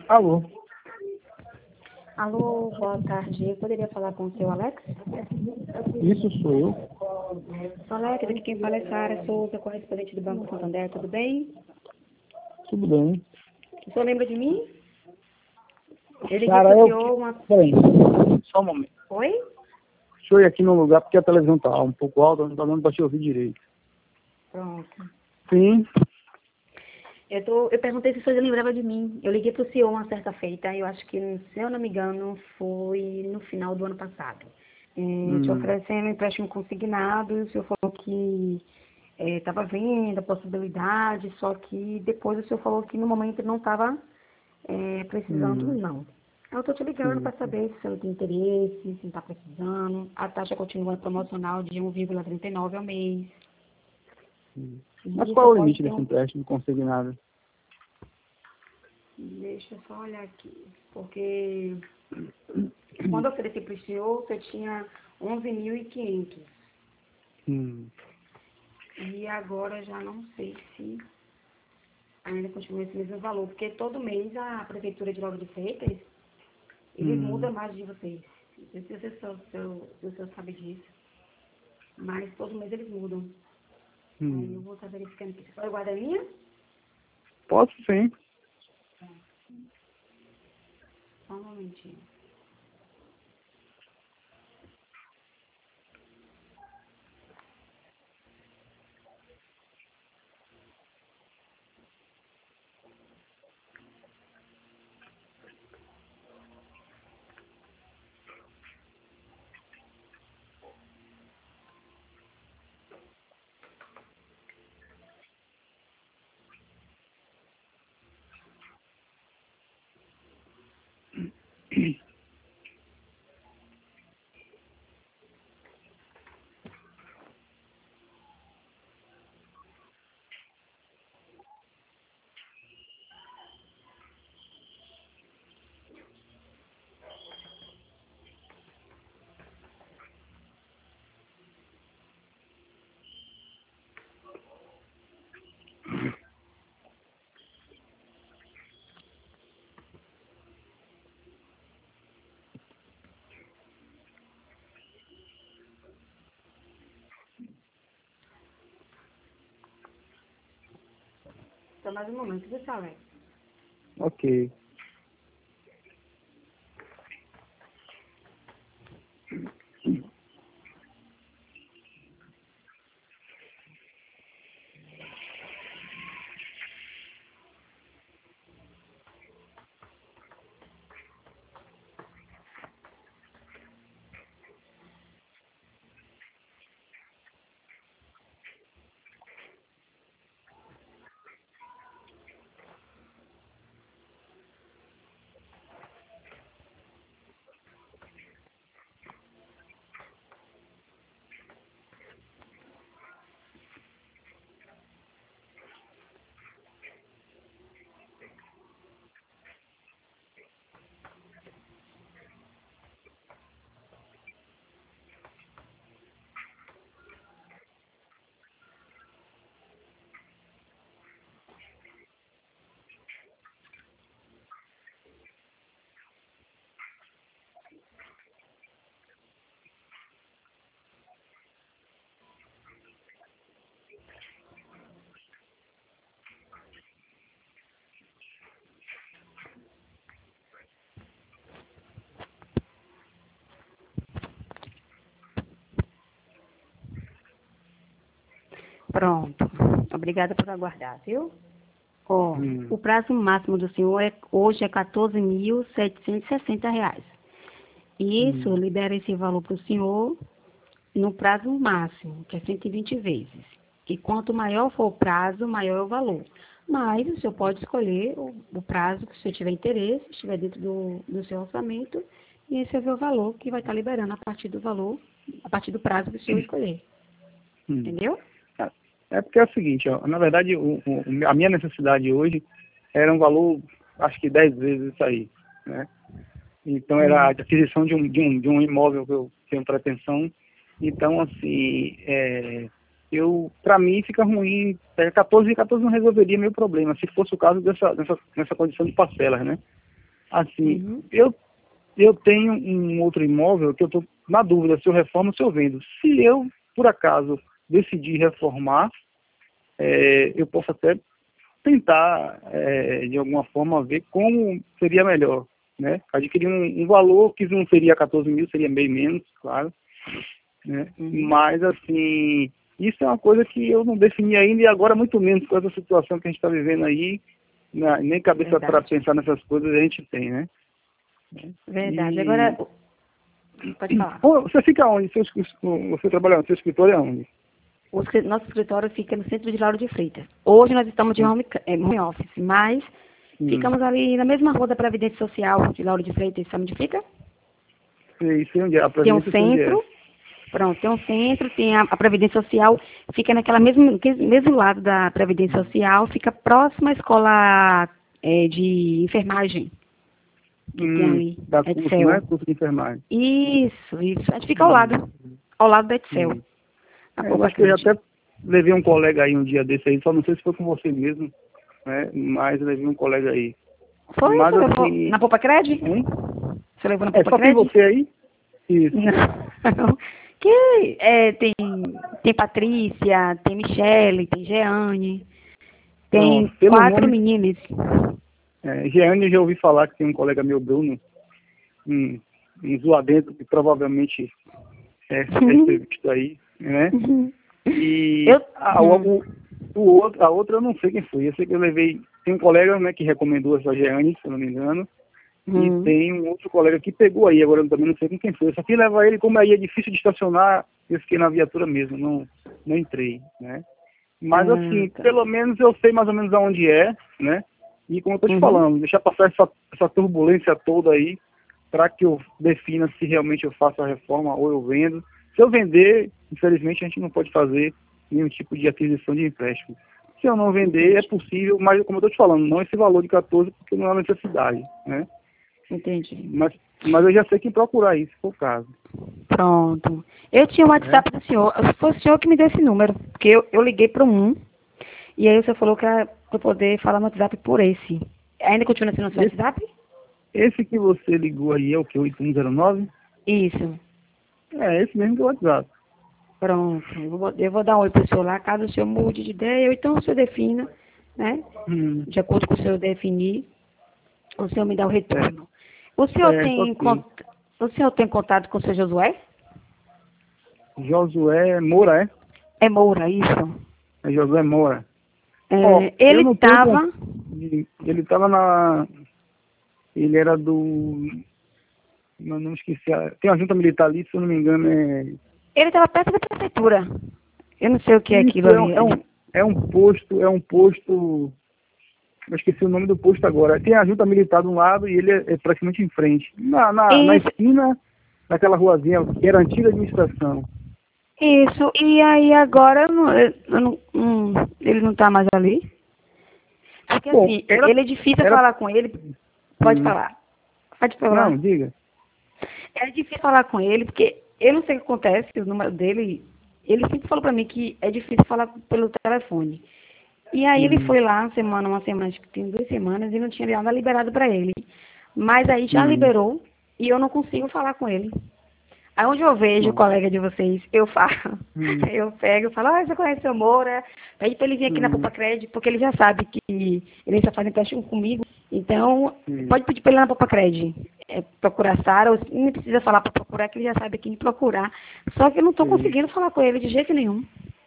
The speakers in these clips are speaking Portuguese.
Alô? Alô, boa tarde. Eu poderia falar com o seu Alex? Isso sou eu. Sou Alex, aqui quem fala é Sara Souza, correspondente do Banco Santander, tudo bem? Tudo bem. O senhor lembra de mim? Eu liguei Sara, pro eu... senhor uma... Peraí, só um momento. Oi? Deixa eu ir aqui no lugar, porque a televisão tá um pouco alta, não tá dando pra te ouvir direito. Pronto. Sim. Eu perguntei se o senhor lembrava de mim. Eu liguei pro senhor uma certa feita, eu acho que, se eu não me engano, foi no final do ano passado. Te oferecendo um empréstimo consignado, e o senhor falou que estava vendo a possibilidade, só que depois o senhor falou que no momento não estava precisando, não. Eu estou te ligando para saber se o senhor tem interesse, se não está precisando. A taxa continua promocional de 1,39 ao mês. Mas E qual é você o pode limite ter desse empréstimo consignado? Deixa eu só olhar aqui, porque quando eu ofereci para o senhor, você tinha 11.500. E agora já não sei se ainda continua esse mesmo valor, porque todo mês a Prefeitura de Lauro de Freitas, eles mudam mais de vocês. Não sei se o senhor sabe disso, mas todo mês eles mudam. Aí eu vou estar verificando aqui. Você pode guardar a minha? Posso sim. Só um momentinho. Só mais um momento, viu, Alex? Ok. Pronto. Obrigada por aguardar, viu? Ó, o prazo máximo do senhor hoje é R$ 14.760. Isso libera esse valor para o senhor no prazo máximo, que é 120 vezes. E quanto maior for o prazo, maior é o valor. Mas o senhor pode escolher o prazo que o senhor tiver interesse, estiver dentro do seu orçamento, e esse é o valor que vai estar liberando a partir do valor, a partir do prazo que o senhor escolher. Entendeu? É porque é o seguinte, ó, na verdade, a minha necessidade hoje era um valor, acho que 10 vezes isso aí, né? Então, era a aquisição de um imóvel que eu tenho pretensão. Então, assim, para mim fica ruim, 14 não resolveria meu problema, se fosse o caso nessa condição de parcelas, né? Assim, Uhum. eu tenho um outro imóvel que eu estou na dúvida se eu reformo ou se eu vendo. Se eu, por acaso, decidir reformar, eu posso até tentar, de alguma forma, ver como seria melhor, né? Adquirir um valor que não seria 14 mil, seria bem menos, claro, né? Uhum. Mas, assim, isso é uma coisa que eu não defini ainda e agora muito menos com essa situação que a gente está vivendo aí, nem cabeça para Verdade. pensar nessas coisas a gente tem, né? Verdade. E Agora, pode falar. você fica onde? Você trabalha no seu escritório é onde? Nosso escritório fica no centro de Lauro de Freitas. Hoje nós estamos de Hum, home office, mas hum. ficamos ali na mesma rua da Previdência Social de Lauro de Freitas, sabe onde fica? Sei onde é, a Tem um presidência sei onde é. centro, pronto, tem um centro, tem a Previdência Social, fica mesmo lado da Previdência Social, fica próximo à escola de enfermagem que tem ali, Da curso, né? Excel. Curso de enfermagem. Isso, isso. A gente fica Hum, ao lado da Excel, hum. na Eu Poupa acho que eu já Crede. até levei um colega aí um dia desse aí, só não sei se foi com você mesmo, né? Mas eu levei um colega aí. Foi? Mas Você levou assim, na Poupa Crede? hein? Você levou na Poupa Só tem Crede? você aí? Isso. Não. Tem Patrícia, tem Michele, tem Jeane, tem Pronto. Pelo 4 nome, meninas. Jeane, eu já ouvi falar que tem um colega meu, Bruno, um zoadento que provavelmente deve ter visto aí, né? E Eu, hum, a outra eu não sei quem foi. Eu sei que eu levei. Tem um colega, né, que recomendou essa Jeane, se eu não me engano. E hum, tem um outro colega que pegou aí, agora eu também não sei com quem foi. Eu só quis levar ele, como aí é difícil de estacionar, eu fiquei na viatura mesmo, não entrei, né? Mas assim, tá. pelo menos eu sei mais ou menos aonde é, né? E como eu tô te Uhum. falando, deixar passar essa turbulência toda aí, para que eu defina se realmente eu faço a reforma ou eu vendo. Se eu vender, infelizmente a gente não pode fazer nenhum tipo de aquisição de empréstimo. Se eu não vender, é Entendi, possível, mas como eu estou te falando, não esse valor de 14, porque não é necessidade, né? entendi. Mas eu já sei quem procurar aí, se for o caso. Pronto. Eu tinha o Né? WhatsApp do senhor. Foi o senhor que me deu esse número. Porque eu liguei para um. E aí o senhor falou que era para eu poder falar no WhatsApp por esse. Ainda continua sendo o seu Esse, WhatsApp? esse que você ligou aí é o que? 8109? Isso. É esse mesmo que é o WhatsApp. Pronto. Eu vou dar um oi pro senhor lá, caso o senhor mude de ideia, ou então o senhor defina, né? Hum, De acordo com o senhor definir, o senhor me dá o é, retorno. O senhor tem, ok. o senhor tem contato com o seu Josué? Josué Moura, é? É Moura, isso. É Josué Moura. Ó, É, eu ele não tenho... estava, Ele tava na... Ele era do... Não esqueci. Tem uma junta militar ali, se eu não me engano, ele estava perto da prefeitura. Eu não sei o que é aquilo Isso ali. é um posto... Eu esqueci o nome do posto agora. Tem a junta militar de um lado e ele é praticamente em frente. Na Isso, esquina, naquela ruazinha que era a antiga administração. isso. E aí agora ele não está mais ali. Porque Bom, assim, ele é difícil era, falar com ele. Pode hum, falar. Pode falar. não, diga. É difícil falar com ele, porque eu não sei o que acontece, o número dele, ele sempre falou pra mim que é difícil falar pelo telefone. E aí ele Hum, foi lá uma semana, acho que tem 2 semanas, e não tinha nada liberado pra ele. Mas aí já hum, liberou e eu não consigo falar com ele. Aí onde eu vejo o bom, colega de vocês, eu falo, hum, eu pego, eu falo, você conhece o seu Moura? Pede pra ele vir aqui na hum, Poupa Crédito, porque ele já sabe que ele está fazendo empréstimo comigo. Então, hum, pode pedir pra ele lá na Poupa Crédito. Procurar Sara, ou nem precisa falar pra procurar, que ele já sabe quem procurar. Só que eu não tô sei. conseguindo falar com ele de jeito nenhum.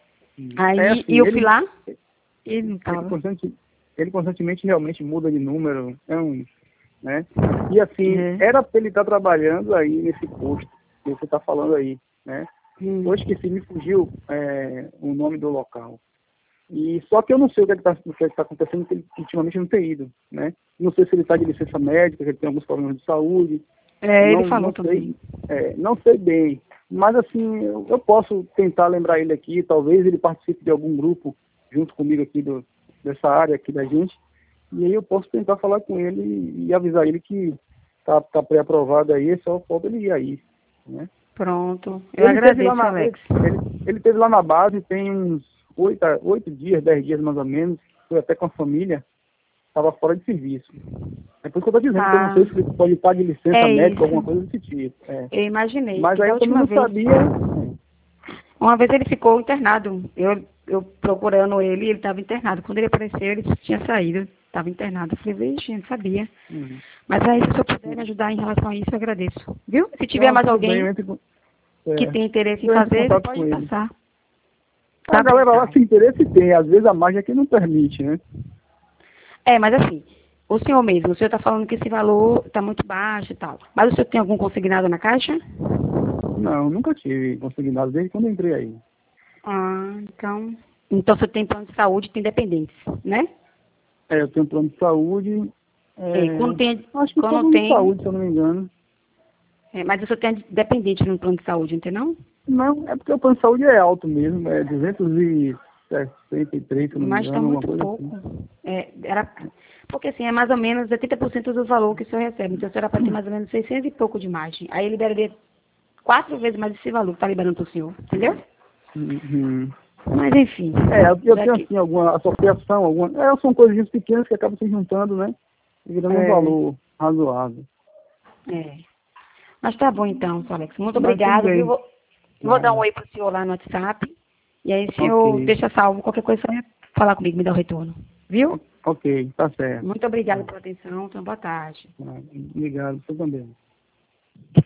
É Aí, e assim, eu fui lá, e ele não ele, tava. constante, ele constantemente realmente muda de número, né? E assim, É. era para ele estar trabalhando aí nesse posto que você está falando aí, né? Hum, Hoje que se me fugiu o nome do local. E só que eu não sei o que está acontecendo, porque ele ultimamente não tem ido, né? Não sei se ele está de licença médica, se ele tem alguns problemas de saúde, ele não falou sei, também. não sei bem. Mas assim, eu posso tentar lembrar ele aqui, talvez ele participe de algum grupo junto comigo aqui dessa área aqui da gente, e aí eu posso tentar falar com ele e avisar ele que tá pré-aprovado aí, é só falta ele ir aí, né? Pronto. Eu Ele teve lá agradeço, Alex. ele teve lá na base tem uns 8 dias, 10 dias mais ou menos, foi até com a família, estava fora de serviço. É por isso que eu estou dizendo, que eu não sei se ele pode estar de licença médica, alguma coisa desse tipo. Eu imaginei. Mas aí eu também não sabia. Uma vez ele ficou internado. Eu procurando ele, ele estava internado. Quando ele apareceu, ele tinha saído. Estava internado. Eu falei, vixe, não sabia. Mas aí, se o senhor puder me ajudar em relação a isso, eu agradeço. Viu? Se tiver mais alguém que tem interesse em fazer, você pode passar. A galera lá, se interesse tem. Às vezes a margem aqui não permite, né? Mas assim, o senhor mesmo, o senhor está falando que esse valor está muito baixo e tal. Mas o senhor tem algum consignado na Caixa? Não, nunca tive consignado desde quando eu entrei aí. Então o senhor tem plano de saúde, tem dependentes, né? Eu tenho plano de saúde. Acho que plano de saúde, se eu não me engano. Mas o senhor tem dependente no plano de saúde, entendeu? Não, é porque o plano de saúde é alto mesmo, é 263, se eu não me engano. Mas está muito pouco. Assim. Porque assim, é mais ou menos 80% do valor que o senhor recebe. Então o senhor era para ter mais ou menos 600 e pouco de margem. Aí ele liberaria 4 vezes mais esse valor que está liberando para o senhor, entendeu? Mas enfim. Eu tenho assim alguma associação, são coisinhas pequenas que acabam se juntando, né? E virando um valor razoável. Mas tá bom então, senhor Alex. Muito obrigado. Vou dar um oi pro senhor lá no WhatsApp. E aí o senhor deixa salvo qualquer coisa, só falar comigo, me dá o retorno. Viu? Ok, tá certo. Muito obrigada pela atenção. Então, boa tarde. Obrigado, você também.